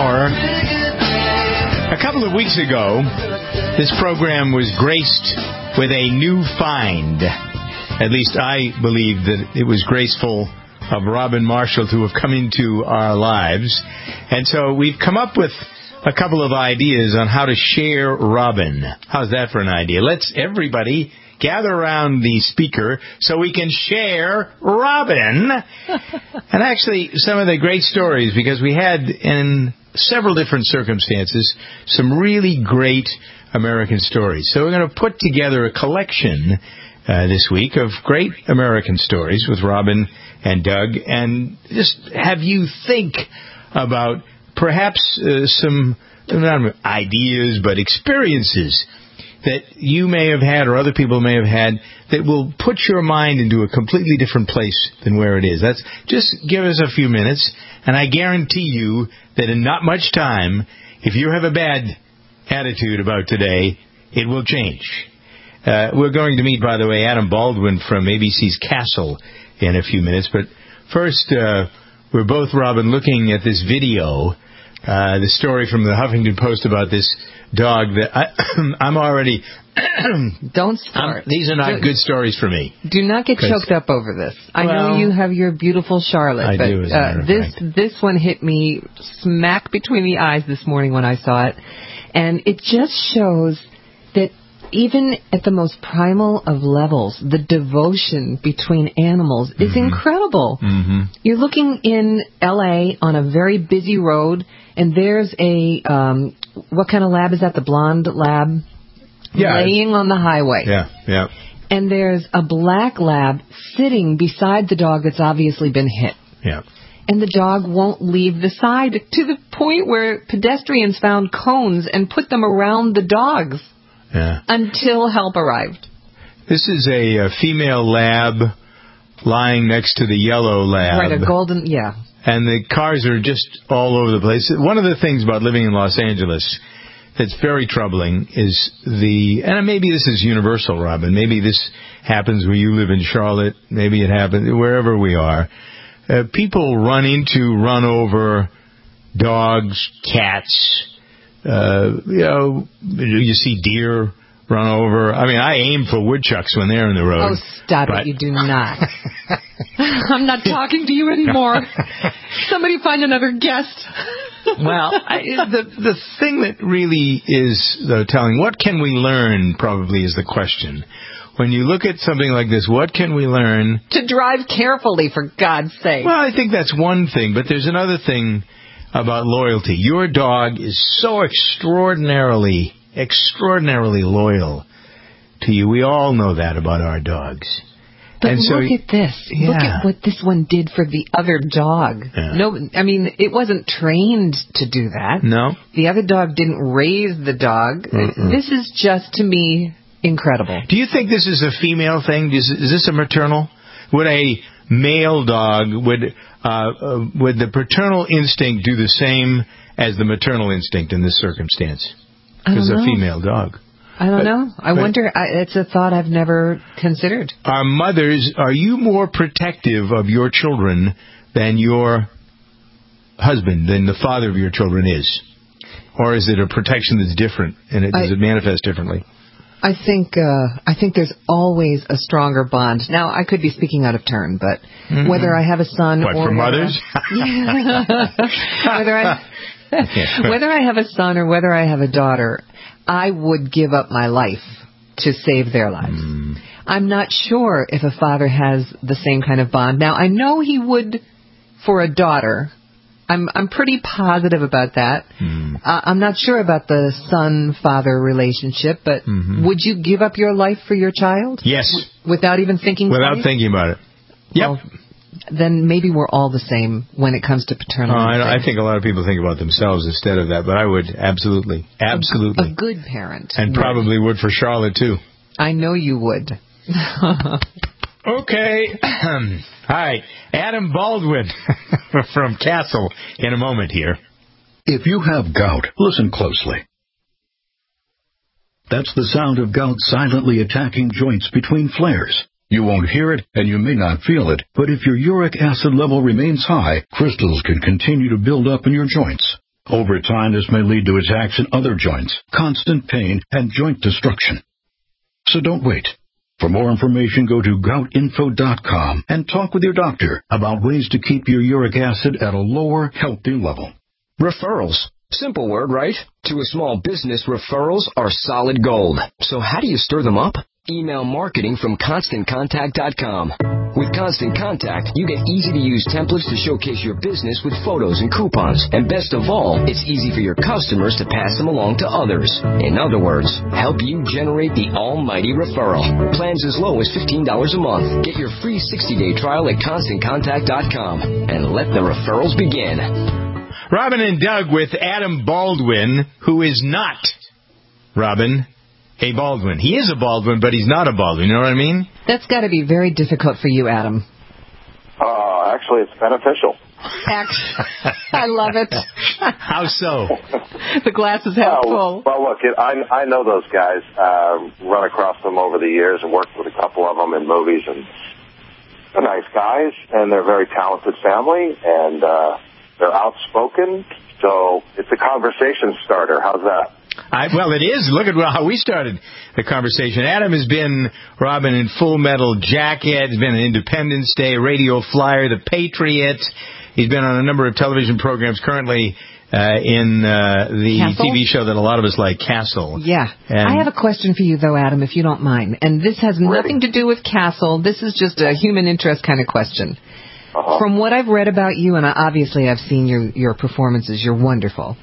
hour. A couple of weeks ago, this program was graced with a new find. At least I believe that it was graceful of Robin Marshall to have come into our lives. And so we've come up with a couple of ideas on how to share Robin. How's that for an idea? Let's everybody gather around the speaker so we can share Robin. And actually, some of the great stories, because we had, in several different circumstances, some really great American stories. So we're going to put together a collection this week of great American stories with Robin and Doug, and just have you think about perhaps some, not ideas, but experiences that you may have had or other people may have had that will put your mind into a completely different place than where it is. That's just give us a few minutes, and I guarantee you that in not much time, if you have a bad attitude about today, it will change. We're going to meet, by the way, Adam Baldwin from ABC's Castle in a few minutes. But first, we're both, Robin, looking at this video, the story from the Huffington Post about this dog that I'm already... Don't start. These are not good stories for me. Do not get choked up over this. I know you have your beautiful Charlotte, I but do, as a matter of fact. This one hit me smack between the eyes this morning when I saw it. And it just shows that even at the most primal of levels, the devotion between animals is incredible. Mm-hmm. You're looking in L.A. on a very busy road, and there's a, what kind of lab is that, the blonde lab? Yeah. Laying on the highway. Yeah. And there's a black lab sitting beside the dog that's obviously been hit. Yeah. And the dog won't leave the side, to the point where pedestrians found cones and put them around the dogs. Yeah. Until help arrived. This is a female lab lying next to the yellow lab. Right, a golden, yeah. And the cars are just all over the place. One of the things about living in Los Angeles that's very troubling is and maybe this is universal, Robin. Maybe this happens where you live in Charlotte. Maybe it happens wherever we are. People run over dogs, cats. You see deer run over. I mean, I aim for woodchucks when they're in the road. Oh, stop it. You do not. I'm not talking to you anymore. Somebody find another guest. Well, the thing that really is, though, telling, what can we learn, probably is the question. When you look at something like this, what can we learn? To drive carefully, for God's sake. Well, I think that's one thing, but there's another thing about loyalty. Your dog is so extraordinarily loyal to you. We all know that about our dogs. But and look at this. Yeah. Look at what this one did for the other dog. Yeah. No, I mean, it wasn't trained to do that. No. The other dog didn't raise the dog. This is just, to me, incredible. Do you think this is a female thing? Is this a maternal? Would a male dog, would the paternal instinct do the same as the maternal instinct in this circumstance? Because a female dog. I don't know. I wonder. It's a thought I've never considered. Are you more protective of your children than your husband, than the father of your children is? Or is it a protection that's different, and does it manifest differently? I think there's always a stronger bond. Now, I could be speaking out of turn, but whether I have a son or for mothers? whether I have a son or whether I have a daughter, I would give up my life to save their lives. I'm not sure if a father has the same kind of bond. Now, I know he would for a daughter. I'm pretty positive about that. I'm not sure about the son-father relationship, but would you give up your life for your child? Yes. Without even thinking Without twice? thinking about it. Yep. Well, then maybe we're all the same when it comes to paternal instinct. I think a lot of people think about themselves instead of that, but I would absolutely. A good parent. And probably would for Charlotte, too. I know you would. Okay. All right. Adam Baldwin from Castle in a moment here. If you have gout, listen closely. That's the sound of gout silently attacking joints between flares. You won't hear it, and you may not feel it, but if your uric acid level remains high, crystals can continue to build up in your joints. Over time, this may lead to attacks in other joints, constant pain, and joint destruction. So don't wait. For more information, go to goutinfo.com and talk with your doctor about ways to keep your uric acid at a lower, healthy level. Referrals. Simple word, right? To a small business, referrals are solid gold. So how do you stir them up? Email marketing from ConstantContact.com. With Constant Contact, you get easy-to-use templates to showcase your business with photos and coupons. And best of all, it's easy for your customers to pass them along to others. In other words, help you generate the almighty referral. Plans as low as $15 a month. Get your free 60-day trial at ConstantContact.com and let the referrals begin. Robin and Doug with Adam Baldwin, who is not, Robin, a Baldwin. He is a Baldwin, but he's not a Baldwin. You know what I mean? That's got to be very difficult for you, Adam. Actually, it's beneficial. I love it. How so? The glass is half full. Well, look, I know those guys. Run across them over the years and worked with a couple of them in movies. And they're nice guys, and they're a very talented family, and they're outspoken. So it's a conversation starter. How's that? Well, it is. Look at how we started the conversation. Adam has been, Robin, in Full Metal Jacket. He's been in Independence Day, Radio Flyer, The Patriot. He's been on a number of television programs, currently in the Castle? TV show that a lot of us like, Castle. Yeah. And I have a question for you, though, Adam, if you don't mind. And this has nothing to do with Castle. This is just a human interest kind of question. Uh-huh. From what I've read about you, and obviously I've seen your performances, you're wonderful.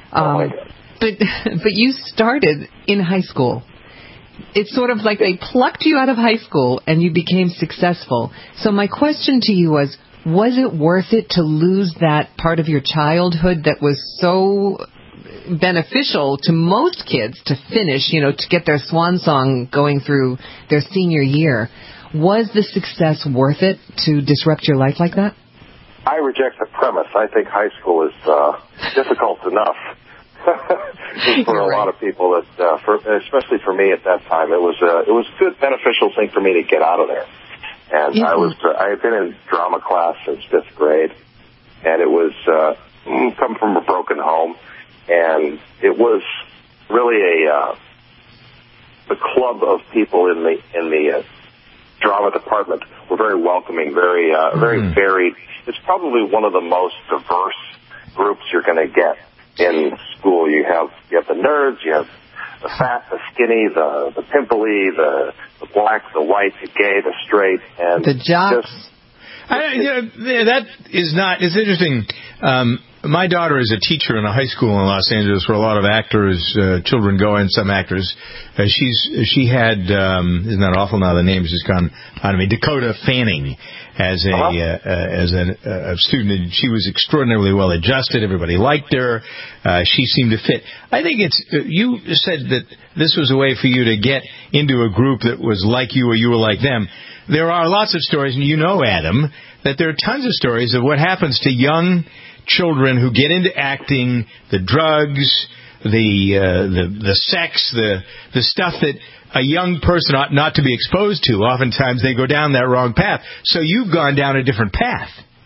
But you started in high school. It's sort of like they plucked you out of high school and you became successful. So my question to you was it worth it to lose that part of your childhood that was so beneficial to most kids to finish, to get their swan song going through their senior year? Was the success worth it to disrupt your life like that? I reject the premise. I think high school is difficult enough. For a lot of people, especially for me at that time, it was a good, beneficial thing for me to get out of there. And I had been in drama class since 5th grade, and it was come from a broken home, and it was really the club of people in the drama department were very welcoming, very varied. It's probably one of the most diverse groups you're going to get in school. You have the nerds, you have the fat, the skinny, the pimply, the black, the white, the gay, the straight, and the jocks. That is not. It's interesting. My daughter is a teacher in a high school in Los Angeles where a lot of actors, children go, and some actors. She had, isn't that awful now? The name's just gone out of me. Dakota Fanning as a student, and she was extraordinarily well adjusted. Everybody liked her. She seemed to fit. I think you said that this was a way for you to get into a group that was like you or you were like them. There are lots of stories, and Adam, that there are tons of stories of what happens to young children who get into acting, the drugs, the sex, the stuff that a young person ought not to be exposed to. Oftentimes they go down that wrong path. So you've gone down a different path.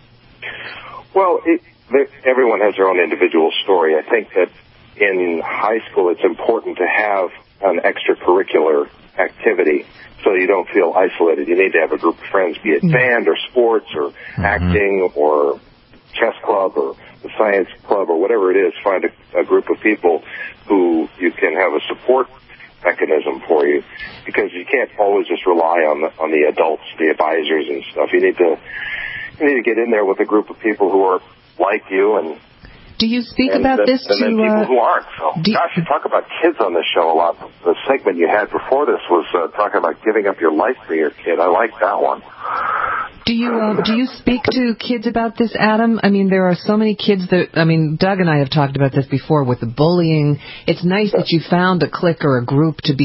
Well, everyone has their own individual story. I think that in high school it's important to have an extracurricular activity so you don't feel isolated. You need to have a group of friends, be it band or sports or acting or chess club or the science club or whatever it is. Find a group of people who you can have a support mechanism for you, because you can't always just rely on the adults, the advisors and stuff. You need to get in there with a group of people who are like you. And do you speak about this and then people who aren't? So, gosh, you talk about kids on this show a lot. The segment you had before this was talking about giving up your life for your kid. I like that one. Do you speak to kids about this, Adam? I mean, there are so many kids Doug and I have talked about this before with the bullying. It's nice that you found a clique or a group to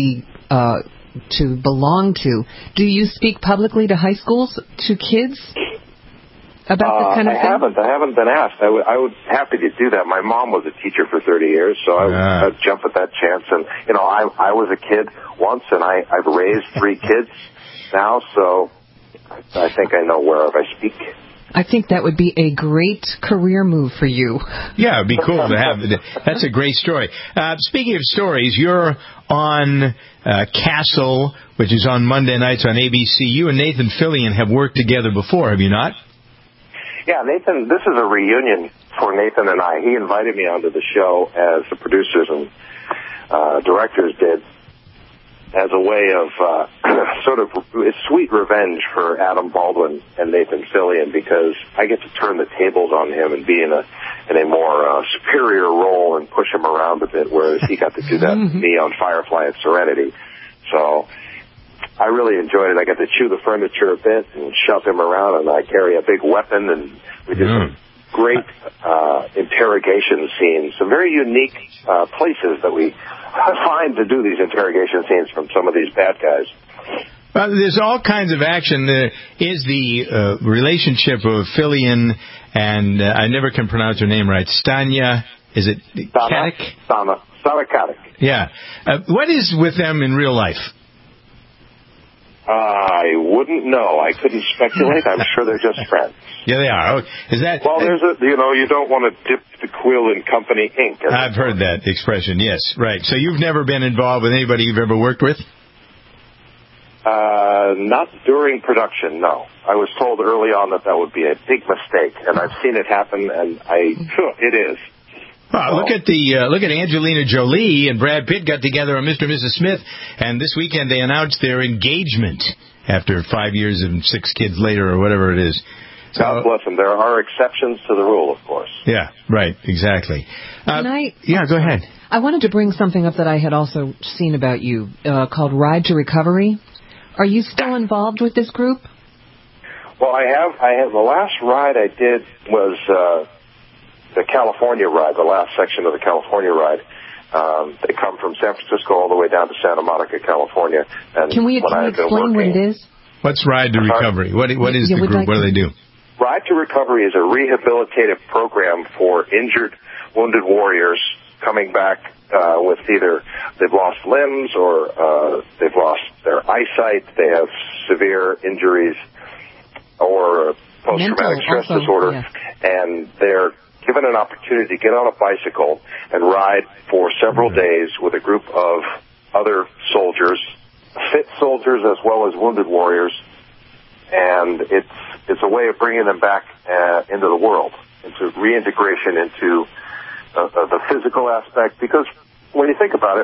belong to. Do you speak publicly to high schools, to kids, about this kind of thing? I haven't been asked. I would happy to do that. My mom was a teacher for 30 years, so I'd jump at that chance. And, I was a kid once, and I've raised 3 kids now, so I think I know whereof I speak. I think that would be a great career move for you. Yeah, it'd be cool to have. That's a great story. Speaking of stories, you're on Castle, which is on Monday nights on ABC. You and Nathan Fillion have worked together before, have you not? Yeah, Nathan, this is a reunion for Nathan and I. He invited me onto the show, as the producers and directors did, as a way of sort of sweet revenge for Adam Baldwin and Nathan Fillion, because I get to turn the tables on him and be in a more superior role and push him around a bit, whereas he got to do that with me on Firefly and Serenity. So I really enjoyed it. I got to chew the furniture a bit and shove him around, and I carry a big weapon, and we did some great interrogation scenes, some very unique places that we find to do these interrogation scenes from some of these bad guys. Well, there's all kinds of action. There is the relationship of Fillion and, I never can pronounce her name right, Stana, is it Katic? Stana Katic. Yeah. What is with them in real life? I wouldn't know. I couldn't speculate. I'm sure they're just friends. Yeah, they are. Oh, is that? Well, there's you don't want to dip the quill in company ink. I've heard that expression. Yes, right. So you've never been involved with anybody you've ever worked with? Not during production, no. I was told early on that would be a big mistake, and I've seen it happen, and it is. Well, look at Angelina Jolie and Brad Pitt got together on Mr. and Mrs. Smith, and this weekend they announced their engagement after 5 years and 6 kids later, or whatever it is. So, God bless them. There are exceptions to the rule, of course. Yeah, right, exactly. Yeah, go ahead. I wanted to bring something up that I had also seen about you, called Ride to Recovery. Are you still involved with this group? Well, I have. The last ride I did was the California ride, the last section of the California ride. They come from San Francisco all the way down to Santa Monica, California. And can we explain what it is? What's Ride to Recovery? What is the group? What do they do? Ride to Recovery is a rehabilitative program for injured, wounded warriors coming back with either they've lost limbs or they've lost their eyesight, they have severe injuries or post-traumatic stress disorder, and they're given an opportunity to get on a bicycle and ride for several days with a group of other soldiers, fit soldiers as well as wounded warriors, and it's a way of bringing them back into the world, into reintegration into the physical aspect, because when you think about it,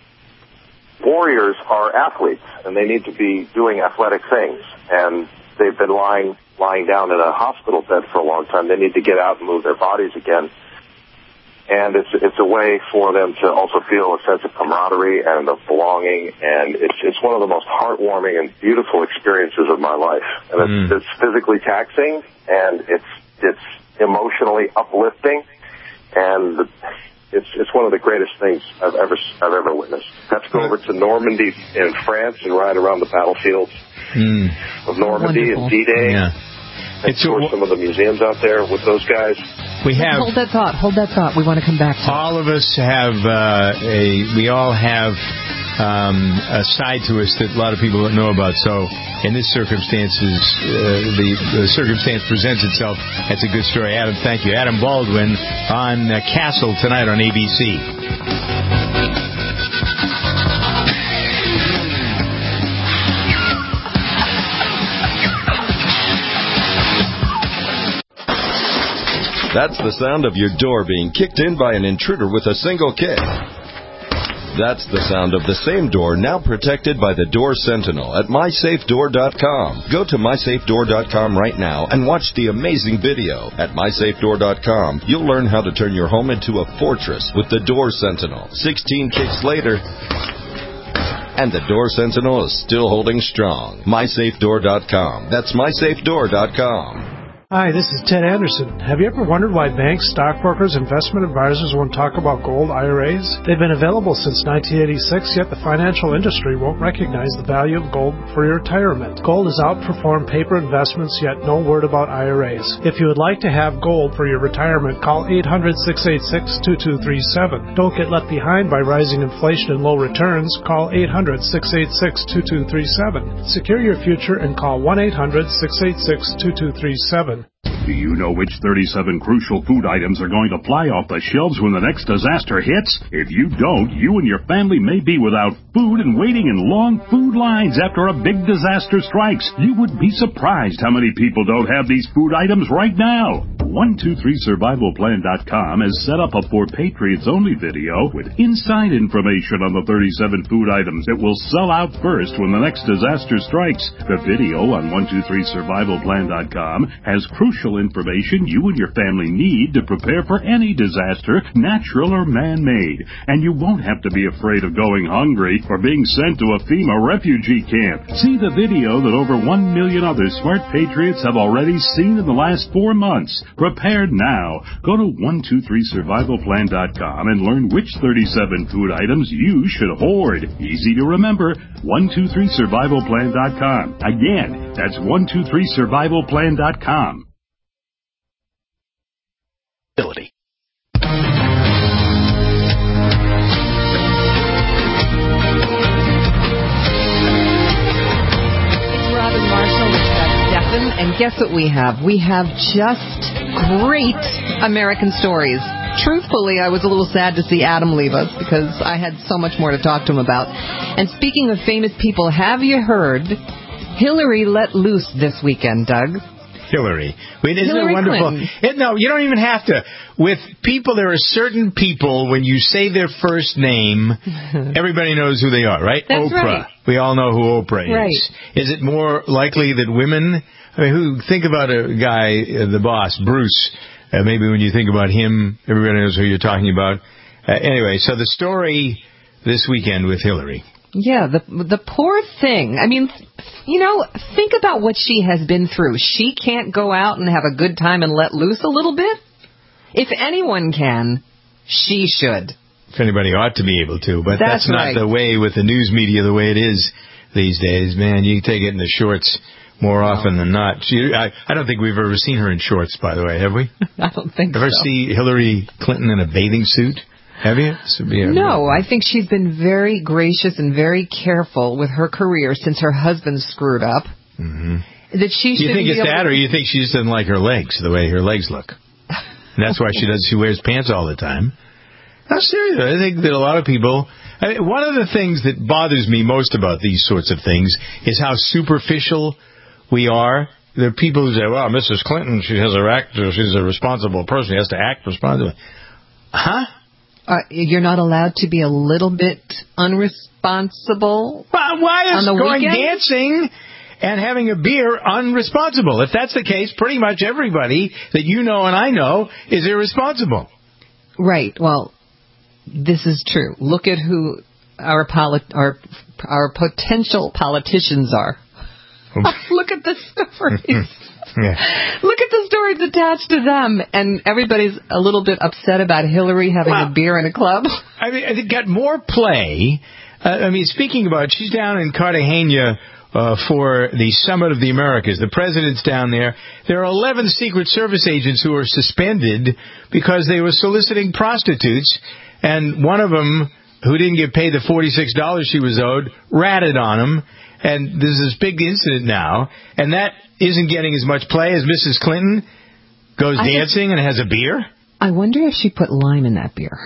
warriors are athletes, and they need to be doing athletic things, and they've been lying down in a hospital bed for a long time. They need to get out and move their bodies again. And it's a way for them to also feel a sense of camaraderie and of belonging, and it's one of the most heartwarming and beautiful experiences of my life. And it's physically taxing, and it's emotionally uplifting, and it's one of the greatest things I've ever witnessed. Have to go over to Normandy in France and ride around the battlefields of Normandy and D-Day. Yeah. And tour some of the museums out there with those guys. Hold that thought. We want to come back to all of us have we all have a side to us that a lot of people don't know about. So in this circumstances, the circumstance presents itself. That's a good story. Adam, thank you. Adam Baldwin on Castle tonight on ABC. That's the sound of your door being kicked in by an intruder with a single kick. That's the sound of the same door now protected by the Door Sentinel at MySafeDoor.com. Go to MySafeDoor.com right now and watch the amazing video. At MySafeDoor.com, you'll learn how to turn your home into a fortress with the Door Sentinel. 16 kicks later, and the Door Sentinel is still holding strong. MySafeDoor.com. That's MySafeDoor.com. Hi, this is Ted Anderson. Have you ever wondered why banks, stockbrokers, investment advisors won't talk about gold IRAs? They've been available since 1986, yet the financial industry won't recognize the value of gold for your retirement. Gold has outperformed paper investments, yet no word about IRAs. If you would like to have gold for your retirement, call 800-686-2237. Don't get left behind by rising inflation and low returns. Call 800-686-2237. Secure your future and call 1-800-686-2237. Do you know which 37 crucial food items are going to fly off the shelves when the next disaster hits? If you don't, you and your family may be without food and waiting in long food lines after a big disaster strikes. You would be surprised how many people don't have these food items right now. 123survivalplan.com has set up a For Patriots Only video with inside information on the 37 food items that will sell out first when the next disaster strikes. The video on 123survivalplan.com has crucial information you and your family need to prepare for any disaster, natural or man-made. And you won't have to be afraid of going hungry or being sent to a FEMA refugee camp. See the video that over 1 million other smart patriots have already seen in the last 4 months. Prepared now. Go to 123survivalplan.com and learn which 37 food items you should hoard. Easy to remember. 123survivalplan.com. Again, that's 123survivalplan.com. Ability. And guess what we have? We have just great American stories. Truthfully, I was a little sad to see Adam leave us because I had so much more to talk to him about. And speaking of famous people, have you heard Hillary let loose this weekend, Doug? Hillary. Wait, isn't Hillary it wonderful? No, you don't even have to. With people, there are certain people, when you say their first name, everybody knows who they are, right? That's Oprah. right. We all know who Oprah is. Right. Is it more likely that women... I mean, think about a guy, the boss, Bruce. Maybe when you think about him, everybody knows who you're talking about. Anyway, so the story this weekend with Hillary. Yeah, the poor thing. I mean, you know, think about what she has been through. She can't go out and have a good time and let loose a little bit? If anyone can, she should. If anybody ought to be able to, but that's not right. the way with the news media, the way it is these days. Man, you take it in the shorts more often than not. I don't think we've ever seen her in shorts, by the way, have we? I don't think Ever see Hillary Clinton in a bathing suit? Have you? No, I think she's been very gracious and very careful with her career since her husband screwed up. Mm-hmm. That she you think it's that, or you think she just doesn't like her legs, the way her legs look? And that's why she wears pants all the time. No, seriously, I think that a lot of people... one of the things that bothers me most about these sorts of things is how superficial we are. There are people who say, well, Mrs. Clinton, she's a responsible person. She has to act responsibly. Huh? You're not allowed to be a little bit unresponsible? Why is going weekend? dancing and having a beer unresponsible? If that's the case, pretty much everybody that you know and I know is irresponsible. Right. Well, this is true. Look at who our potential politicians are. Look at the stories. Yeah. Look at the stories attached to them, and everybody's a little bit upset about Hillary having a beer in a club. I mean, it got more play. Speaking about, she's down in Cartagena for the Summit of the Americas. The president's down there. There are 11 Secret Service agents who are suspended because they were soliciting prostitutes, and one of them, who didn't get paid the $46 she was owed, ratted on him. And there's this big incident now, and that isn't getting as much play as Mrs. Clinton goes dancing and has a beer. I wonder if she put lime in that beer.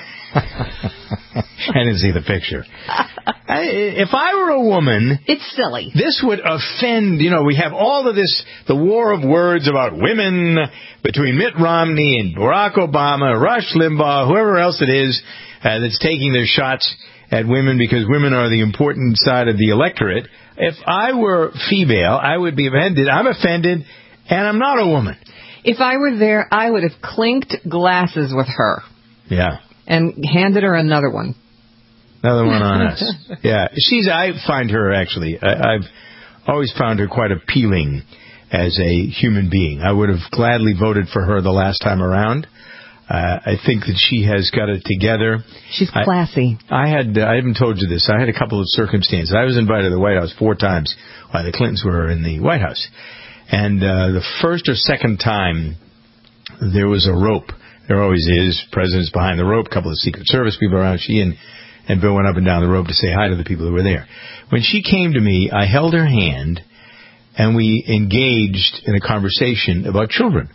I didn't see the picture. If I were a woman... It's silly. This would offend... we have all of this, the war of words about women between Mitt Romney and Barack Obama, Rush Limbaugh, whoever else it is that's taking their shots at women because women are the important side of the electorate. If I were female, I would be offended. I'm offended, and I'm not a woman. If I were there, I would have clinked glasses with her. Yeah. And handed her another one. Another one on us. Yeah. I find her, actually, I've always found her quite appealing as a human being. I would have gladly voted for her the last time around. I think that she has got it together. She's classy. I haven't told you this. I had a couple of circumstances. I was invited to the White House 4 times while the Clintons were in the White House. And the first or second time, there was a rope. There always is. President's behind the rope. A couple of Secret Service people around. She and Bill went up and down the rope to say hi to the people who were there. When she came to me, I held her hand, and we engaged in a conversation about children.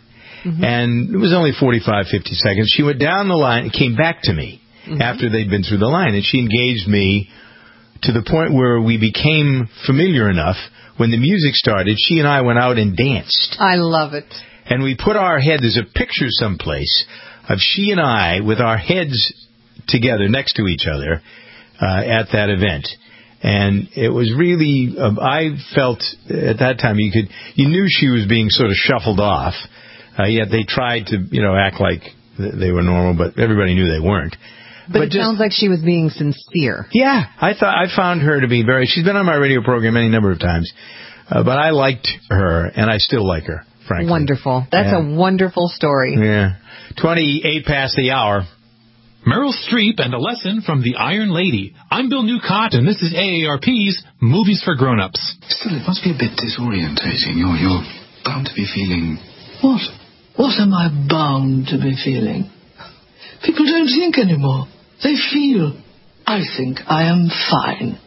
And it was only 45, 50 seconds. She went down the line and came back to me after they'd been through the line. And she engaged me to the point where we became familiar enough. When the music started, she and I went out and danced. I love it. And we put our head, there's a picture someplace of she and I with our heads together next to each other at that event. And it was really, I felt at that time you knew she was being sort of shuffled off. Yet they tried to, act like they were normal, but everybody knew they weren't. But it sounds like she was being sincere. Yeah, I found her to be she's been on my radio program any number of times, but I liked her, and I still like her, frankly. Wonderful. That's a wonderful story. Yeah. 28 past the hour. Meryl Streep and a lesson from the Iron Lady. I'm Bill Newcott, and this is AARP's Movies for Grown-Ups. Still, it must be a bit disorientating. You're bound to be feeling... What? What am I bound to be feeling? People don't think anymore. They feel. I think I am fine.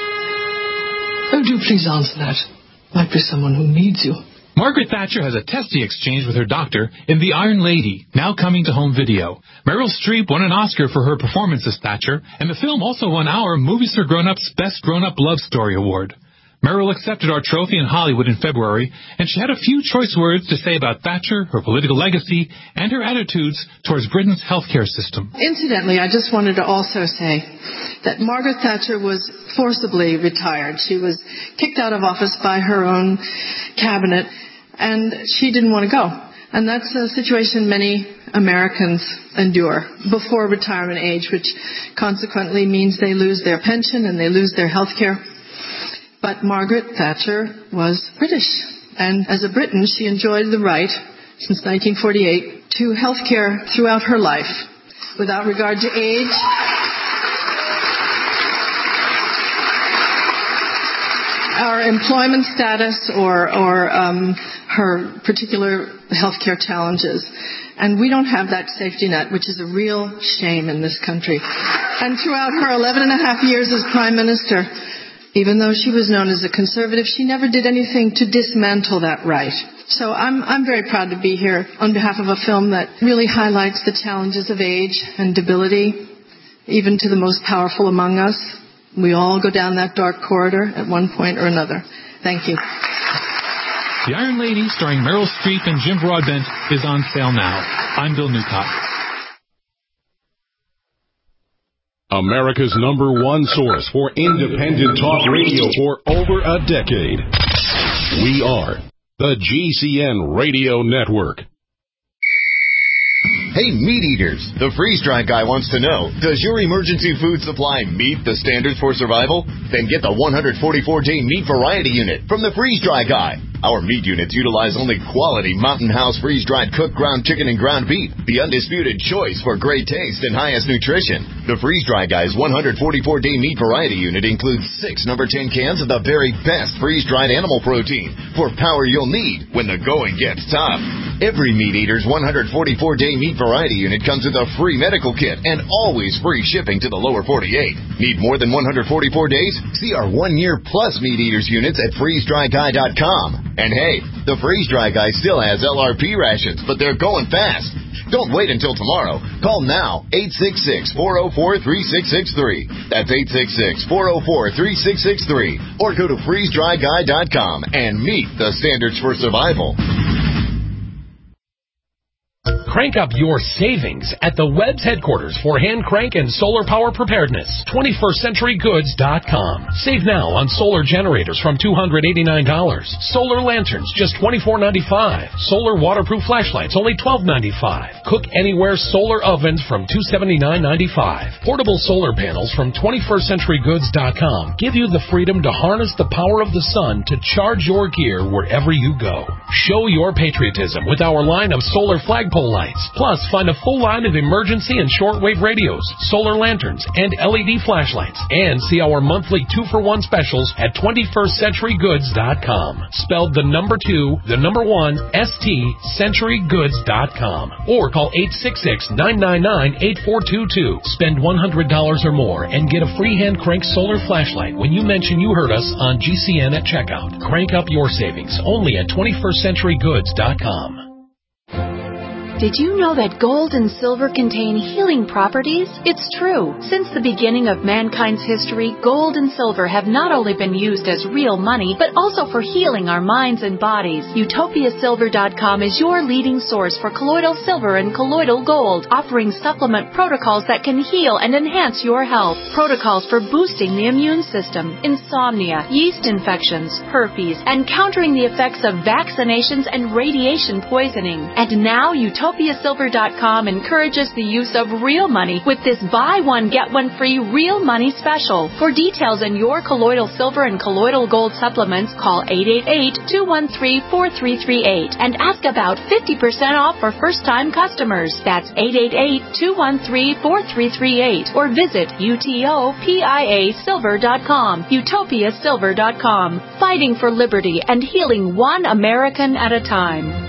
Oh, do please answer that. Might be someone who needs you. Margaret Thatcher has a testy exchange with her doctor in The Iron Lady, now coming to home video. Meryl Streep won an Oscar for her performance as Thatcher, and the film also won our Movies for Grown-Ups Best Grown-Up Love Story Award. Meryl accepted our trophy in Hollywood in February, and she had a few choice words to say about Thatcher, her political legacy, and her attitudes towards Britain's healthcare system. Incidentally, I just wanted to also say that Margaret Thatcher was forcibly retired. She was kicked out of office by her own cabinet, and she didn't want to go. And that's a situation many Americans endure before retirement age, which consequently means they lose their pension and they lose their health care. But Margaret Thatcher was British, and as a Briton, she enjoyed the right, since 1948, to health care throughout her life, without regard to age, or employment status, or her particular health care challenges. And we don't have that safety net, which is a real shame in this country. And throughout her 11 and a half years as Prime Minister, even though she was known as a conservative, she never did anything to dismantle that right. So I'm very proud to be here on behalf of a film that really highlights the challenges of age and debility, even to the most powerful among us. We all go down that dark corridor at one point or another. Thank you. The Iron Lady, starring Meryl Streep and Jim Broadbent, is on sale now. I'm Bill Newcott. America's #1 source for independent talk radio for over a decade. We are the GCN Radio Network. Hey, meat eaters, the Freeze Dry Guy wants to know, does your emergency food supply meet the standards for survival? Then get the 144-day meat variety unit from the Freeze Dry Guy. Our meat units utilize only quality Mountain House freeze-dried cooked ground chicken and ground beef, the undisputed choice for great taste and highest nutrition. The Freeze Dry Guy's 144-day meat variety unit includes 6 number 10 cans of the very best freeze-dried animal protein for power you'll need when the going gets tough. Every meat eater's 144-day meat variety unit comes with a free medical kit and always free shipping to the lower 48. Need more than 144 days? See our 1-year plus meat eaters units at freezedryguy.com. And hey, the Freeze Dry Guy still has LRP rations, but they're going fast. Don't wait until tomorrow. Call now, 866-404-3663. That's 866-404-3663. Or go to freezedryguy.com and meet the standards for survival. Crank up your savings at the Webb's headquarters for hand crank and solar power preparedness. 21stCenturyGoods.com. Save now on solar generators from $289. Solar lanterns just $24.95. Solar waterproof flashlights only $12.95. Cook anywhere solar ovens from $279.95. Portable solar panels from 21stCenturyGoods.com give you the freedom to harness the power of the sun to charge your gear wherever you go. Show your patriotism with our line of solar flagpole lights. Plus, find a full line of emergency and shortwave radios, solar lanterns, and LED flashlights. And see our monthly 2-for-1 specials at 21stCenturyGoods.com. Spelled the number 2, the number 1, STCenturygoods.com. Or call 866-999-8422. Spend $100 or more and get a free hand crank solar flashlight when you mention you heard us on GCN at checkout. Crank up your savings only at 21stCenturyGoods.com. Did you know that gold and silver contain healing properties? It's true. Since the beginning of mankind's history, gold and silver have not only been used as real money, but also for healing our minds and bodies. UtopiaSilver.com is your leading source for colloidal silver and colloidal gold, offering supplement protocols that can heal and enhance your health. Protocols for boosting the immune system, insomnia, yeast infections, herpes, and countering the effects of vaccinations and radiation poisoning. And now UtopiaSilver.com encourages the use of real money with this buy one get one free real money special. For details on your colloidal silver and colloidal gold supplements, call 888-213-4338 and ask about 50% off for first-time customers. That's 888-213-4338 or visit UTOPIASilver.com. UtopiaSilver.com. Fighting for liberty and healing one American at a time.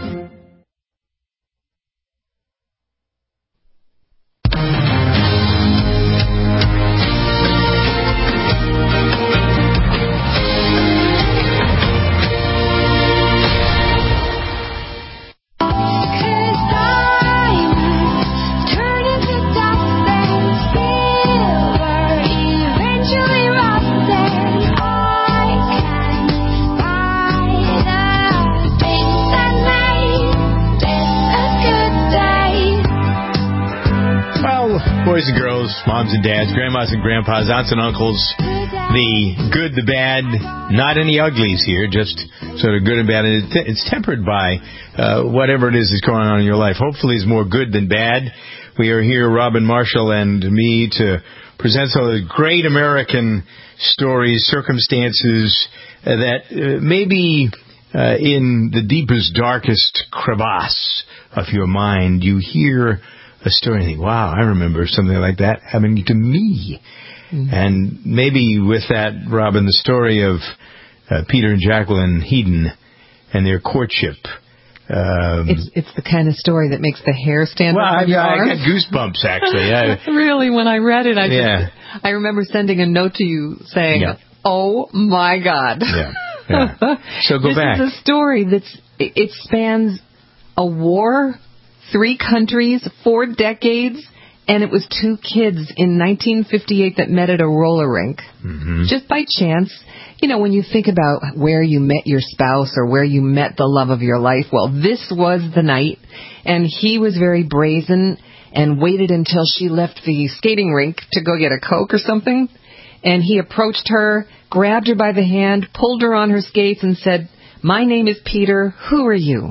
Boys and girls, moms and dads, grandmas and grandpas, aunts and uncles, the good, the bad, not any uglies here, just sort of good and bad. And it's tempered by whatever it is that's going on in your life. Hopefully it's more good than bad. We are here, Robin Marshall and me, to present some of the great American stories, circumstances that maybe in the deepest, darkest crevasse of your mind, you hear a story and think, wow, I remember something like that happening to me. Mm-hmm. And maybe with that, Robin, the story of Peter and Jacqueline Heaton and their courtship. It's the kind of story that makes the hair stand up on your arms. I got goosebumps, actually. Really, when I read it, I remember sending a note to you saying, oh, my God. Yeah. So go back. This is a story it spans a war, 3 countries, 4 decades, and it was 2 kids in 1958 that met at a roller rink. Mm-hmm. Just by chance. You know, when you think about where you met your spouse or where you met the love of your life, well, this was the night, and he was very brazen and waited until she left the skating rink to go get a Coke or something, and he approached her, grabbed her by the hand, pulled her on her skates, and said, "My name is Peter. Who are you?"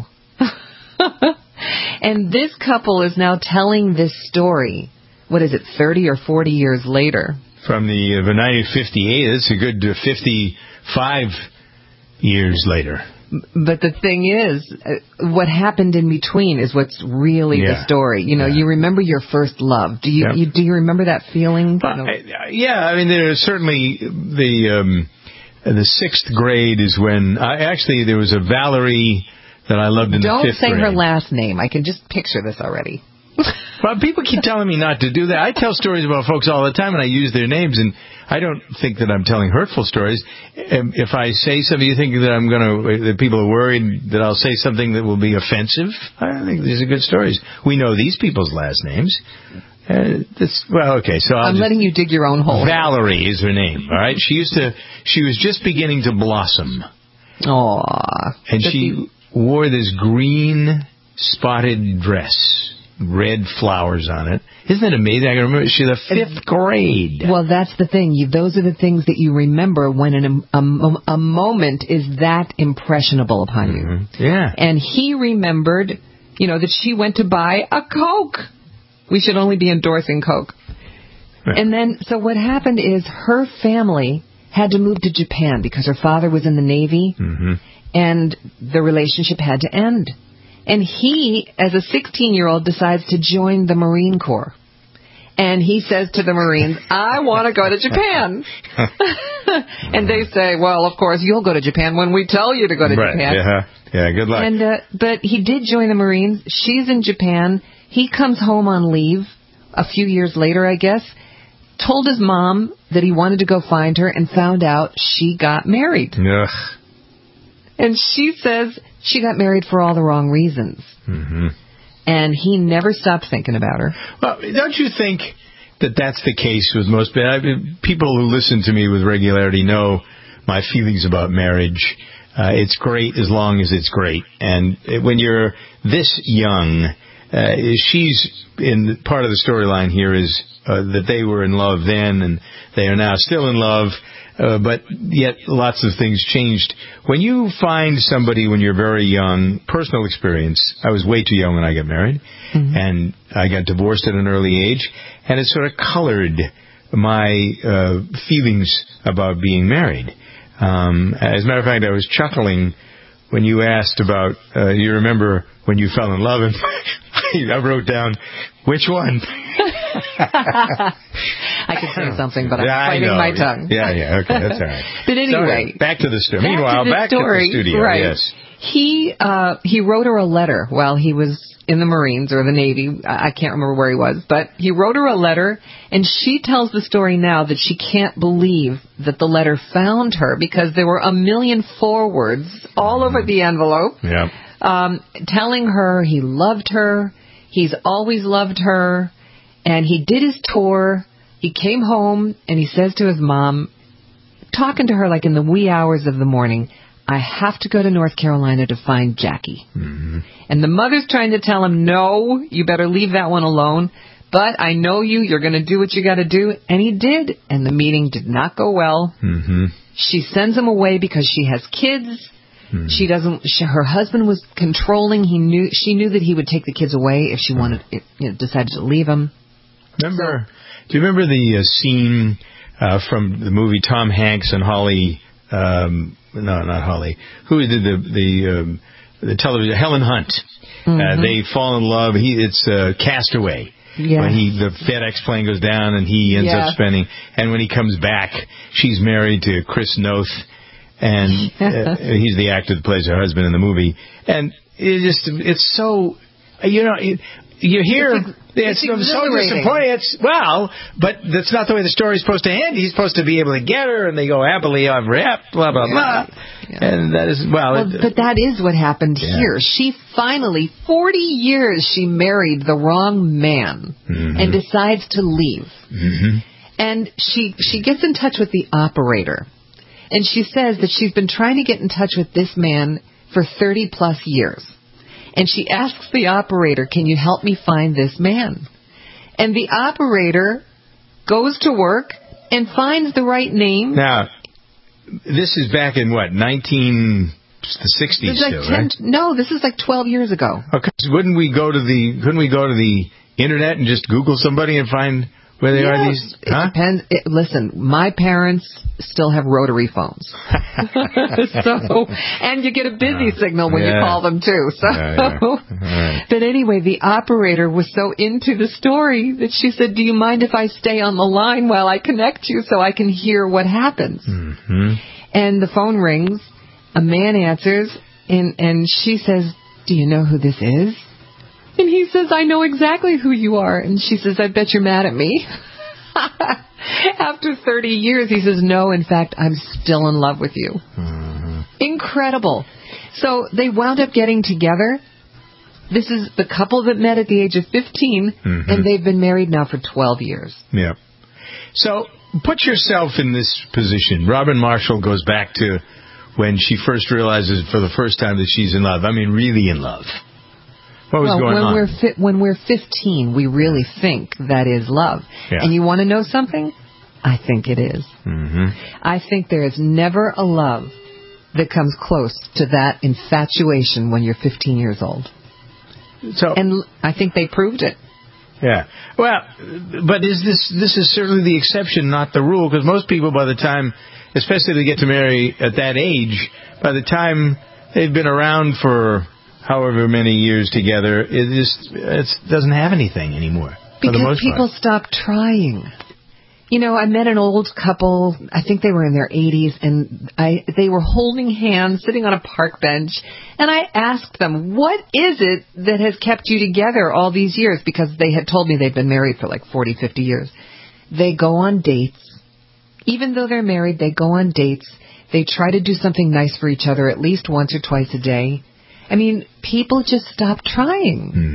And this couple is now telling this story, 30 or 40 years later? From the 1958, it's a good 55 years later. But the thing is, what happened in between is what's really the story. You know, you remember your first love. Do you remember that feeling? Yeah, I mean, there's certainly the 6th grade is when there was a Valerie that I loved in the 5th grade. Don't say her last name. I can just picture this already. Well, people keep telling me not to do that. I tell stories about folks all the time, and I use their names, and I don't think that I'm telling hurtful stories. If I say something, you think that that people are worried that I'll say something that will be offensive? I think these are good stories. We know these people's last names. So I'm letting you dig your own hole. Valerie is her name, all right? She was just beginning to blossom. Aww. And she wore this green spotted dress, red flowers on it. Isn't that amazing? I can remember she's in the 5th grade. Well, that's the thing. Those are the things that you remember when a moment is that impressionable upon you. Yeah. And he remembered, that she went to buy a Coke. We should only be endorsing Coke. Right. And then, so what happened is her family had to move to Japan because her father was in the Navy. Mm-hmm. And the relationship had to end. And he, as a 16-year-old, decides to join the Marine Corps. And he says to the Marines, I want to go to Japan. And they say, well, of course, you'll go to Japan when we tell you to go to Japan. Yeah, good luck. And but he did join the Marines. She's in Japan. He comes home on leave a few years later, I guess, told his mom that he wanted to go find her and found out she got married. Ugh. And she says she got married for all the wrong reasons. Mm-hmm. And he never stopped thinking about her. Well, don't you think that that's the case with most people who listen to me with regularity know my feelings about marriage. It's great as long as it's great. And when you're this young, she's in part of the storyline here is that they were in love then and they are now still in love. But yet lots of things changed. When you find somebody when you're very young, personal experience, I was way too young when I got married, and I got divorced at an early age, and it sort of colored my feelings about being married. As a matter of fact, I was chuckling when you asked about, you remember when you fell in love, and I wrote down, which one? I could say something, but I'm fighting my tongue. Yeah, okay, that's all right. But anyway, back to the story. Meanwhile, back to the studio. Right. Yes. He wrote her a letter while he was in the Marines or the Navy. I can't remember where he was, but he wrote her a letter, and she tells the story now that she can't believe that the letter found her because there were a million forwards all over the envelope, telling her he loved her, he's always loved her, and he did his tour. He came home, and he says to his mom, talking to her like in the wee hours of the morning, I have to go to North Carolina to find Jackie. And the mother's trying to tell him, no, you better leave that one alone. But I know you're going to do what you got to do. And he did. And the meeting did not go well. She sends him away because she has kids. She doesn't. Her husband was controlling. She knew that he would take the kids away if she decided to leave him. Do you remember the scene from the movie Tom Hanks and Holly? No, not Holly. Who did the television? Helen Hunt. They fall in love. It's Castaway. Yes. When the FedEx plane goes down and he ends up spending. And when he comes back, she's married to Chris Noth, and he's the actor that plays her husband in the movie. And it's so, you hear. It's so disappointing. But that's not the way the story's supposed to end. He's supposed to be able to get her, and they go happily ever after, blah, blah, blah. And that is, but that is what happened here. She finally, 40 years, she married the wrong man and decides to leave. And she gets in touch with the operator. And she says that she's been trying to get in touch with this man for 30-plus years. And she asks the operator, can you help me find this man? And the operator goes to work and finds the right name. Now, this is back in what, 1960s still, right? No, this is like 12 years ago. Okay, so couldn't we go to the internet and just Google somebody and find where they are? These? It depends. Listen, my parents still have rotary phones. And you get a busy signal when you call them too. But anyway, the operator was so into the story that she said, do you mind if I stay on the line while I connect you so I can hear what happens? And the phone rings, a man answers, and she says, do you know who this is? And he says, I know exactly who you are. And she says, I bet you're mad at me. After 30 years, he says, no, in fact, I'm still in love with you. Incredible. So they wound up getting together. This is the couple that met at the age of 15, and they've been married now for 12 years. Yeah. So put yourself in this position. Robin Marshall goes back to when she first realizes for the first time that she's in love. I mean, really in love. What was going on? When we're 15, we really think that is love. And you want to know something? I think it is. I think there is never a love that comes close to that infatuation when you're 15 years old. And I think they proved it. Yeah. Well, but this is certainly the exception, not the rule, because most people, by the time, especially they get to marry at that age, by the time they've been around for however many years together, it doesn't have anything anymore. Because people stop trying. I met an old couple, I think they were in their 80s, and they were holding hands, sitting on a park bench, and I asked them, what is it that has kept you together all these years? Because they had told me they'd been married for like 40, 50 years. They go on dates. Even though they're married, they go on dates. They try to do something nice for each other at least once or twice a day. I mean, people just stop trying.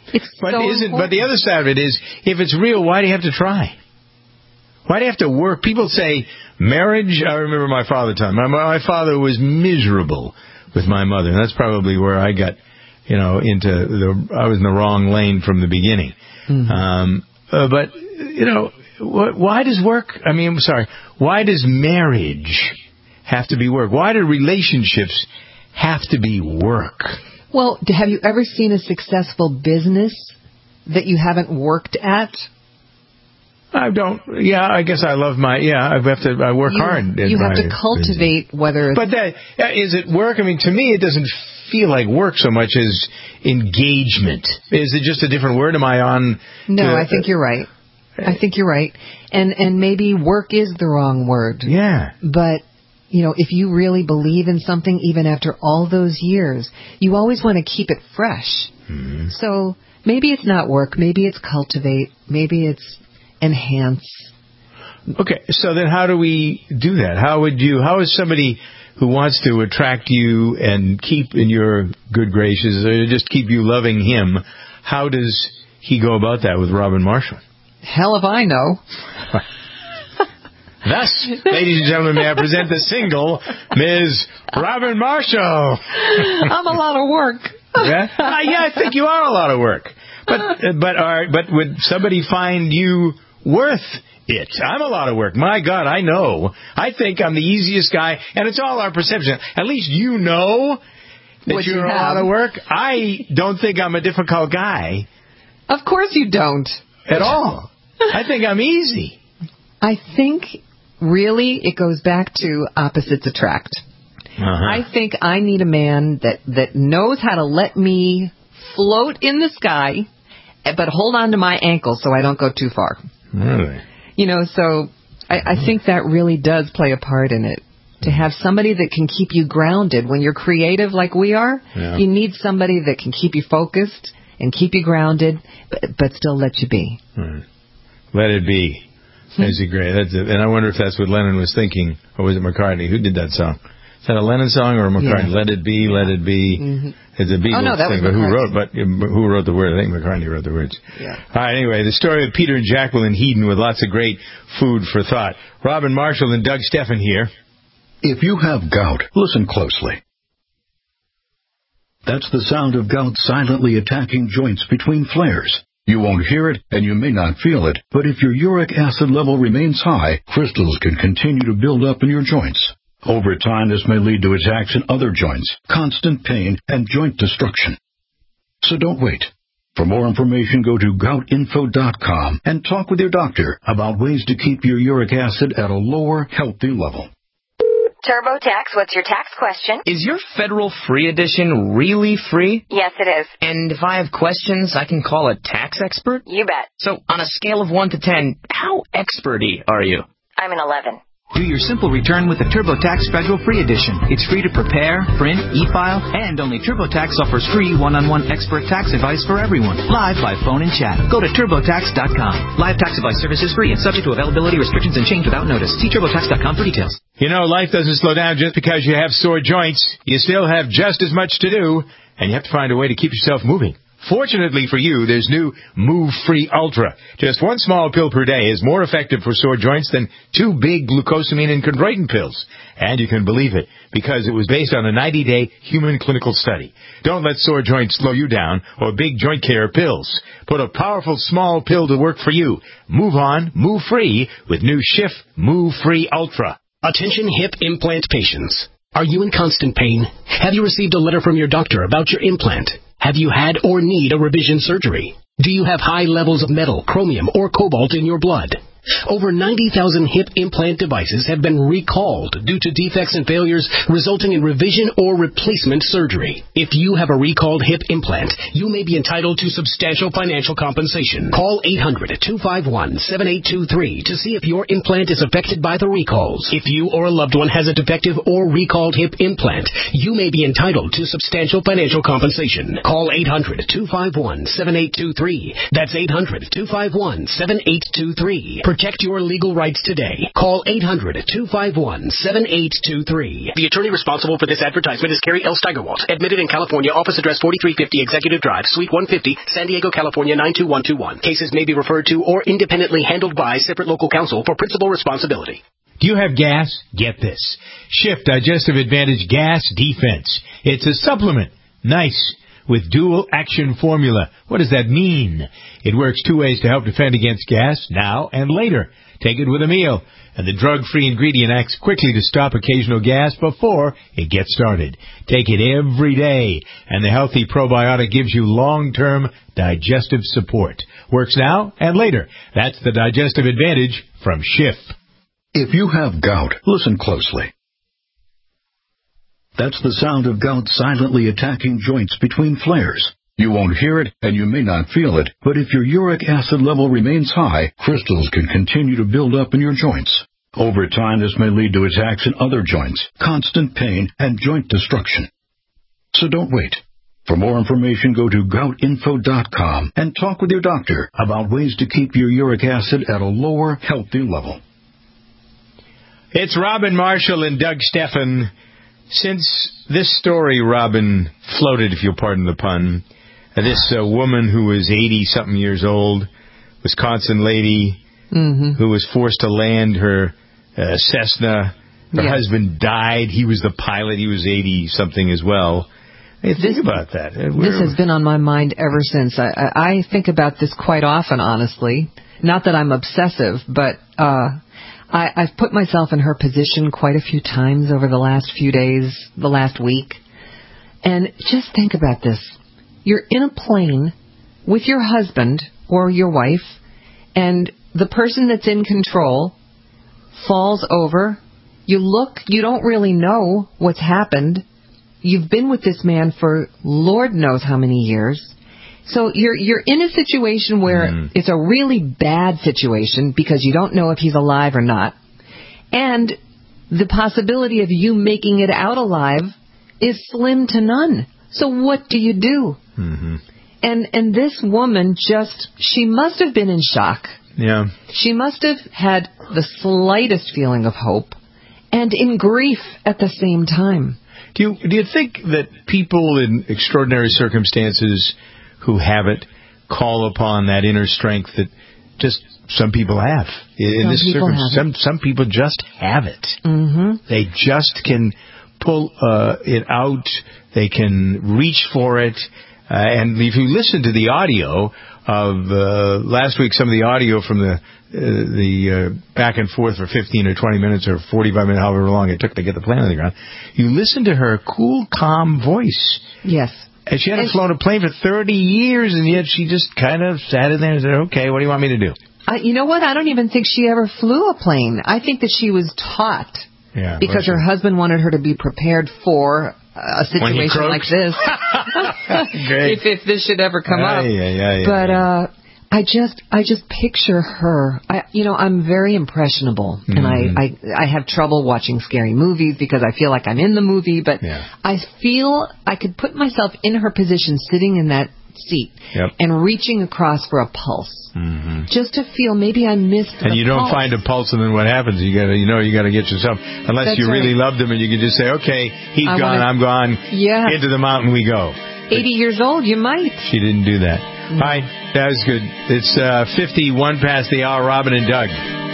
But the other side of it is, if it's real, why do you have to try? Why do you have to work? People say marriage. I remember my father telling me. My father was miserable with my mother, and that's probably where I got, I was in the wrong lane from the beginning. Mm-hmm. But why does why does marriage have to be work? Why do relationships have to be work? Well, have you ever seen a successful business that you haven't worked at? I don't. Yeah, I guess I love I work hard. You have to cultivate whether it's... But is it work? I mean, to me, it doesn't feel like work so much as engagement. Is it just a different word? Am I on... No, I think you're right. And maybe work is the wrong word. Yeah. But, if you really believe in something, even after all those years, you always want to keep it fresh. Mm-hmm. So maybe it's not work. Maybe it's cultivate. Maybe it's enhance. Okay, so then how do we do that? How is somebody who wants to attract you and keep in your good graces, or just keep you loving him, how does he go about that with Robin Marshall? Hell if I know. Thus, ladies and gentlemen, may I present the single, Ms. Robin Marshall. I'm a lot of work. Yeah, I think you are a lot of work. But would somebody find you worth it? I'm a lot of work. My God, I know. I think I'm the easiest guy, and it's all our perception. At least you know that you're a lot of work. I don't think I'm a difficult guy. Of course you don't. At all. I think I'm easy. I think, really, it goes back to opposites attract. Uh-huh. I think I need a man that knows how to let me float in the sky, but hold on to my ankles so I don't go too far. Really? So I think that really does play a part in it. To have somebody that can keep you grounded. When you're creative like we are, you need somebody that can keep you focused and keep you grounded, but still let you be. Right. Let it be. That's great. And I wonder if that's what Lennon was thinking, or was it McCartney? Who did that song? Is that a Lennon song or a McCartney? Yeah. Let it be, let it be. Mm-hmm. It's a Beatles thing, but who wrote the words? I think McCartney wrote the words. Yeah. All right, anyway, the story of Peter and Jacqueline Heaton with lots of great food for thought. Robin Marshall and Doug Steffen here. If you have gout, listen closely. That's the sound of gout silently attacking joints between flares. You won't hear it, and you may not feel it, but if your uric acid level remains high, crystals can continue to build up in your joints. Over time, this may lead to attacks in other joints, constant pain, and joint destruction. So don't wait. For more information, go to goutinfo.com and talk with your doctor about ways to keep your uric acid at a lower, healthy level. TurboTax, what's your tax question? Is your federal free edition really free? Yes, it is. And if I have questions, I can call a tax expert? You bet. So, on a scale of 1 to 10, how expert-y are you? I'm an 11. Do your simple return with the TurboTax Federal Free Edition. It's free to prepare, print, e-file, and only TurboTax offers free one-on-one expert tax advice for everyone, live by phone and chat. Go to TurboTax.com. Live tax advice service is free and subject to availability restrictions and change without notice. See TurboTax.com for details. Life doesn't slow down just because you have sore joints. You still have just as much to do, and you have to find a way to keep yourself moving. Fortunately for you, there's new Move Free Ultra. Just one small pill per day is more effective for sore joints than 2 big glucosamine and chondroitin pills. And you can believe it, because it was based on a 90-day human clinical study. Don't let sore joints slow you down or big joint care pills. Put a powerful small pill to work for you. Move on, move free with new Schiff Move Free Ultra. Attention hip implant patients. Are you in constant pain? Have you received a letter from your doctor about your implant? Have you had or need a revision surgery? Do you have high levels of metal, chromium, or cobalt in your blood? Over 90,000 hip implant devices have been recalled due to defects and failures resulting in revision or replacement surgery. If you have a recalled hip implant, you may be entitled to substantial financial compensation. Call 800-251-7823 to see if your implant is affected by the recalls. If you or a loved one has a defective or recalled hip implant, you may be entitled to substantial financial compensation. Call 800-251-7823. That's 800-251-7823. Protect your legal rights today. Call 800-251-7823. The attorney responsible for this advertisement is Carrie L. Steigerwalt. Admitted in California. Office address 4350 Executive Drive, Suite 150, San Diego, California 92121. Cases may be referred to or independently handled by separate local counsel for principal responsibility. Do you have gas? Get this. Shift Digestive Advantage Gas Defense. It's a supplement. Nice. With dual action formula. What does that mean? It works two ways to help defend against gas, now and later. Take it with a meal. And the drug-free ingredient acts quickly to stop occasional gas before it gets started. Take it every day. And the healthy probiotic gives you long-term digestive support. Works now and later. That's the Digestive Advantage from Schiff. If you have gout, listen closely. That's the sound of gout silently attacking joints between flares. You won't hear it, and you may not feel it, but if your uric acid level remains high, crystals can continue to build up in your joints. Over time, this may lead to attacks in other joints, constant pain, and joint destruction. So don't wait. For more information, go to goutinfo.com and talk with your doctor about ways to keep your uric acid at a lower, healthy level. It's Robin Marshall and Doug Steffen. Since this story, Robin, floated, if you'll pardon the pun, this woman who was 80-something years old, Wisconsin lady, who was forced to land her Cessna. Her husband died. He was the pilot. He was 80-something as well. Hey, think about that. This has been on my mind ever since. I think about this quite often, honestly. Not that I'm obsessive, but I've put myself in her position quite a few times over the last few days, the last week. And just think about this. You're in a plane with your husband or your wife, and the person that's in control falls over. You look, you don't really know what's happened. You've been with this man for Lord knows how many years. So you're in a situation where it's a really bad situation because you don't know if he's alive or not. And the possibility of you making it out alive is slim to none. So what do you do? And this woman she must have been in shock. Yeah. She must have had the slightest feeling of hope and in grief at the same time. Do you think that people in extraordinary circumstances who have it call upon that inner strength that just some people have? In this circumstance, some people just have it. They just can pull it out. They can reach for it. And if you listen to the audio of last week, some of the audio from the back and forth for 15 or 20 minutes or 45 minutes, however long it took to get the plane on the ground, you listen to her cool, calm voice. Yes. And she hadn't flown a plane for 30 years, and yet she just kind of sat in there and said, okay, what do you want me to do? You know what? I don't even think she ever flew a plane. I think that she was taught. Yeah, because her husband wanted her to be prepared for a situation like this. if this should ever come up. But I just picture her. I'm very impressionable, and I have trouble watching scary movies because I feel like I'm in the movie. But I feel I could put myself in her position, sitting in that seat and reaching across for a pulse, just to feel maybe I missed. And you don't find a pulse, and then what happens? You gotta get yourself. Unless you really loved him, and you can just say, okay, he's gone, I'm gone. Yeah. Into the mountain we go. 80 years old, you might. She didn't do that. All right, that was good. It's 51 past the hour. Robin and Doug.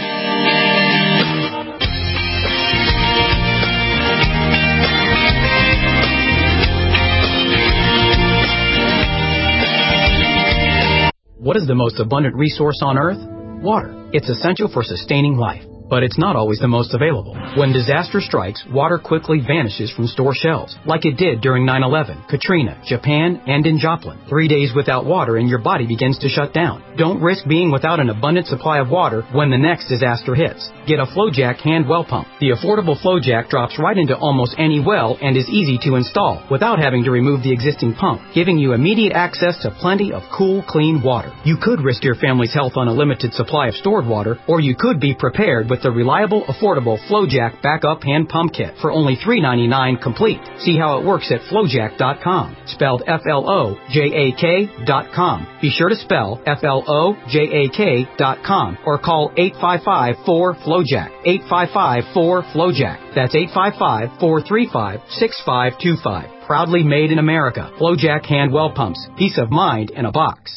What is the most abundant resource on Earth? Water. It's essential for sustaining life, but it's not always the most available. When disaster strikes, water quickly vanishes from store shelves, like it did during 9/11, Katrina, Japan, and in Joplin. 3 days without water and your body begins to shut down. Don't risk being without an abundant supply of water when the next disaster hits. Get a FlowJack hand well pump. The affordable FlowJack drops right into almost any well and is easy to install without having to remove the existing pump, giving you immediate access to plenty of cool, clean water. You could risk your family's health on a limited supply of stored water, or you could be prepared with the reliable, affordable FlowJack Backup Hand Pump Kit for only $3.99 complete. See how it works at FlowJack.com. Spelled FLOJAK.com. Be sure to spell FLOJAK.com or call 855-4FLOJACK. 855-4FLOJACK. That's 855-435-6525. Proudly made in America. FlowJack hand well pumps. Peace of mind in a box.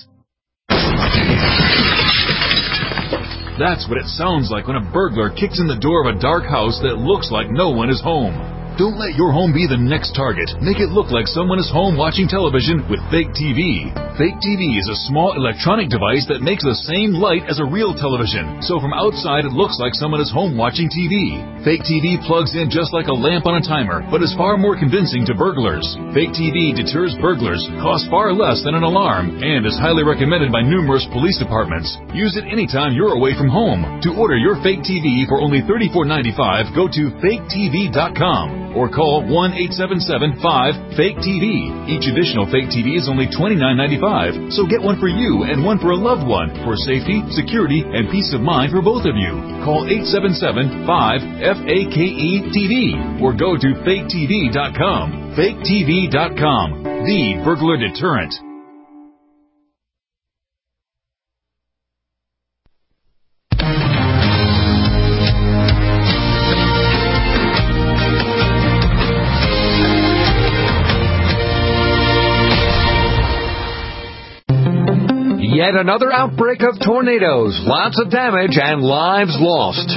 That's what it sounds like when a burglar kicks in the door of a dark house that looks like no one is home. Don't let your home be the next target. Make it look like someone is home watching television with Fake TV. Fake TV is a small electronic device that makes the same light as a real television. So from outside, it looks like someone is home watching TV. Fake TV plugs in just like a lamp on a timer, but is far more convincing to burglars. Fake TV deters burglars, costs far less than an alarm, and is highly recommended by numerous police departments. Use it anytime you're away from home. To order your Fake TV for only $34.95, go to faketv.com. or call 1-877-5-FAKE-TV. Each additional Fake TV is only $29.95, so get one for you and one for a loved one for safety, security, and peace of mind for both of you. Call 877-5-FAKE-TV or go to faketv.com. FakeTV.com, the burglar deterrent. Yet another outbreak of tornadoes, lots of damage, and lives lost.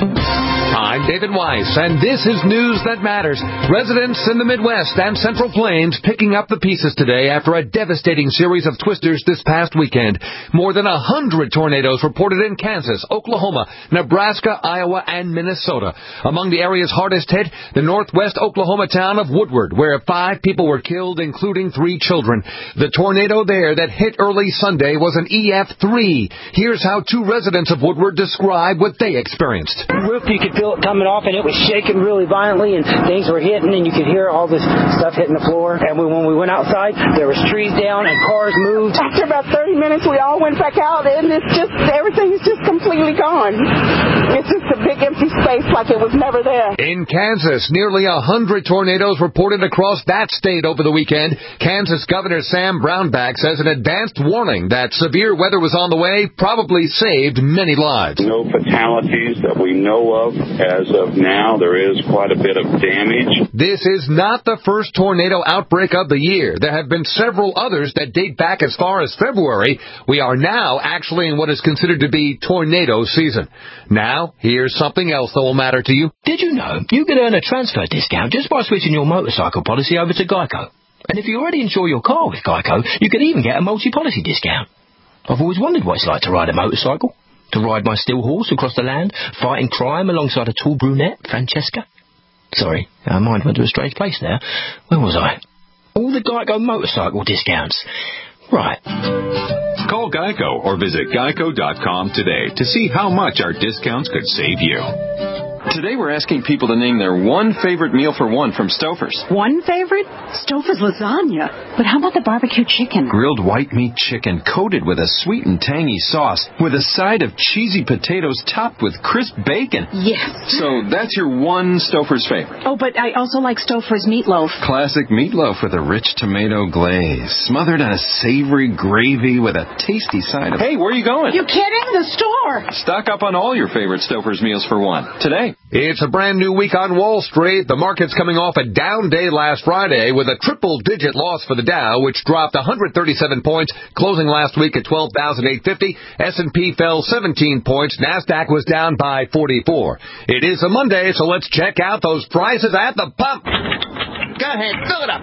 I'm David Weiss, and this is News That Matters. Residents in the Midwest and Central Plains picking up the pieces today after a devastating series of twisters this past weekend. More than 100 tornadoes reported in Kansas, Oklahoma, Nebraska, Iowa, and Minnesota. Among the areas hardest hit, the northwest Oklahoma town of Woodward, where 5 people were killed, including 3 children. The tornado there that hit early Sunday was an EF3. Here's how 2 residents of Woodward describe what they experienced. Roof, you could feel it coming off, and it was shaking really violently, and things were hitting, and you could hear all this stuff hitting the floor. And when we went outside, there was trees down and cars moved. After about 30 minutes, we all went back out, and everything is just completely gone. It's just a big empty space like it was never there. In Kansas, nearly 100 tornadoes reported across that state over the weekend. Kansas Governor Sam Brownback says an advanced warning that severe weather was on the way probably saved many lives. No fatalities that we know of as of now. There is quite a bit of damage. This is not the first tornado outbreak of the year. There have been several others that date back as far as February. We are now actually in what is considered to be tornado season. Now, here's something else that will matter to you. Did you know you could earn a transfer discount just by switching your motorcycle policy over to Geico? And if you already insure your car with Geico, you could even get a multi-policy discount. I've always wondered what it's like to ride a motorcycle. To ride my steel horse across the land, fighting crime alongside a tall brunette, Francesca. Sorry, our mind went to a strange place there. Where was I? All the Geico motorcycle discounts. Right. Call Geico or visit geico.com today to see how much our discounts could save you. Today we're asking people to name their one favorite meal for one from Stouffer's. One favorite? Stouffer's lasagna. But how about the barbecue chicken? Grilled white meat chicken coated with a sweet and tangy sauce with a side of cheesy potatoes topped with crisp bacon. Yes. So that's your one Stouffer's favorite. Oh, but I also like Stouffer's meatloaf. Classic meatloaf with a rich tomato glaze, smothered in a savory gravy with a tasty side of... Hey, where are you going? You kidding? The store. Stock up on all your favorite Stouffer's meals for one today. It's a brand new week on Wall Street. The market's coming off a down day last Friday with a triple-digit loss for the Dow, which dropped 137 points, closing last week at 12,850. S&P fell 17 points. NASDAQ was down by 44. It is a Monday, so let's check out those prices at the pump. Go ahead, fill it up.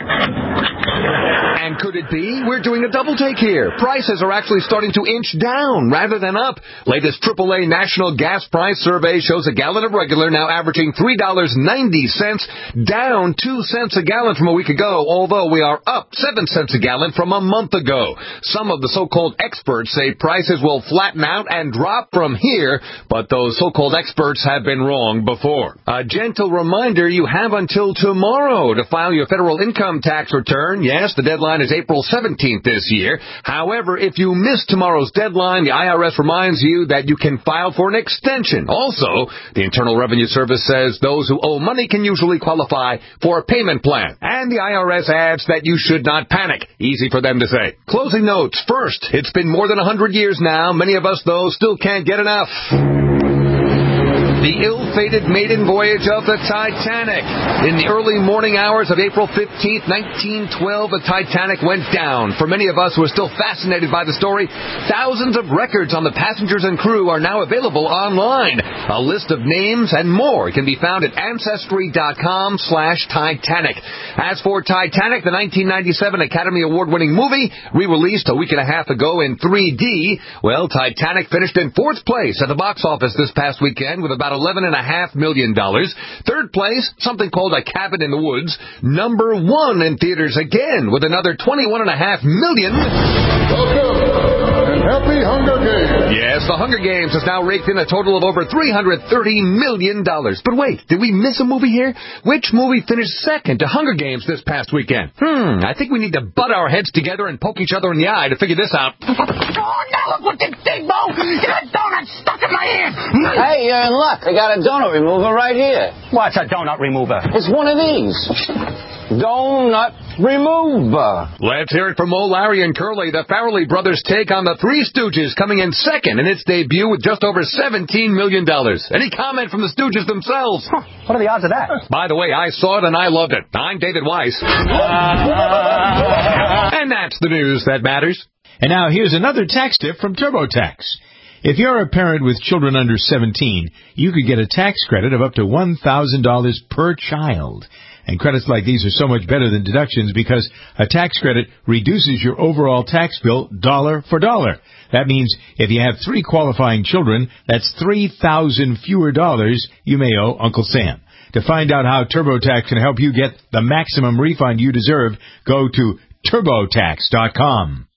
And could it be? We're doing a double take here. Prices are actually starting to inch down rather than up. Latest AAA National Gas Price Survey shows a gallon of regular now averaging $3.90, down 2 cents a gallon from a week ago, although we are up 7 cents a gallon from a month ago. Some of the so-called experts say prices will flatten out and drop from here, but those so-called experts have been wrong before. A gentle reminder, you have until tomorrow to file file your federal income tax return. Yes, the deadline is April 17th this year. However, if you miss tomorrow's deadline, the IRS reminds you that you can file for an extension. Also, the Internal Revenue Service says those who owe money can usually qualify for a payment plan. And the IRS adds that you should not panic. Easy for them to say. Closing notes. First, it's been more than 100 years now. Many of us, though, still can't get enough. The ill-fated maiden voyage of the Titanic. In the early morning hours of April 15th, 1912, the Titanic went down. For many of us who are still fascinated by the story, thousands of records on the passengers and crew are now available online. A list of names and more can be found at Ancestry.com/Titanic. As for Titanic, the 1997 Academy Award-winning movie, re-released a week and a half ago in 3D, well, Titanic finished in 4th place at the box office this past weekend with about $11.5 million. 3rd place, something called A Cabin in the Woods. Number 1 in theaters again with another $21.5 million. Welcome and happy Hunger Games. Yes, the Hunger Games has now raked in a total of over $330 million. But wait, did we miss a movie here? Which movie finished second to Hunger Games this past weekend? I think we need to butt our heads together and poke each other in the eye to figure this out. Oh, now look what this thing, Bo! Get a donut stuck in my ear! Hey, you're in luck. I got a donut remover right here. What's a donut remover? It's one of these. Donut remover. Let's hear it from Mo, Larry, and Curly. The Farrelly brothers take on the Three Stooges, coming in second in its debut with just over $17 million. Any comment from the Stooges themselves? What are the odds of that? By the way, I saw it and I loved it. I'm David Weiss. And that's the news that matters. And now here's another tax tip from TurboTax. If you're a parent with children under 17, you could get a tax credit of up to $1,000 per child. And credits like these are so much better than deductions because a tax credit reduces your overall tax bill dollar for dollar. That means if you have 3 qualifying children, that's $3,000 fewer dollars you may owe Uncle Sam. To find out how TurboTax can help you get the maximum refund you deserve, go to TurboTax.com.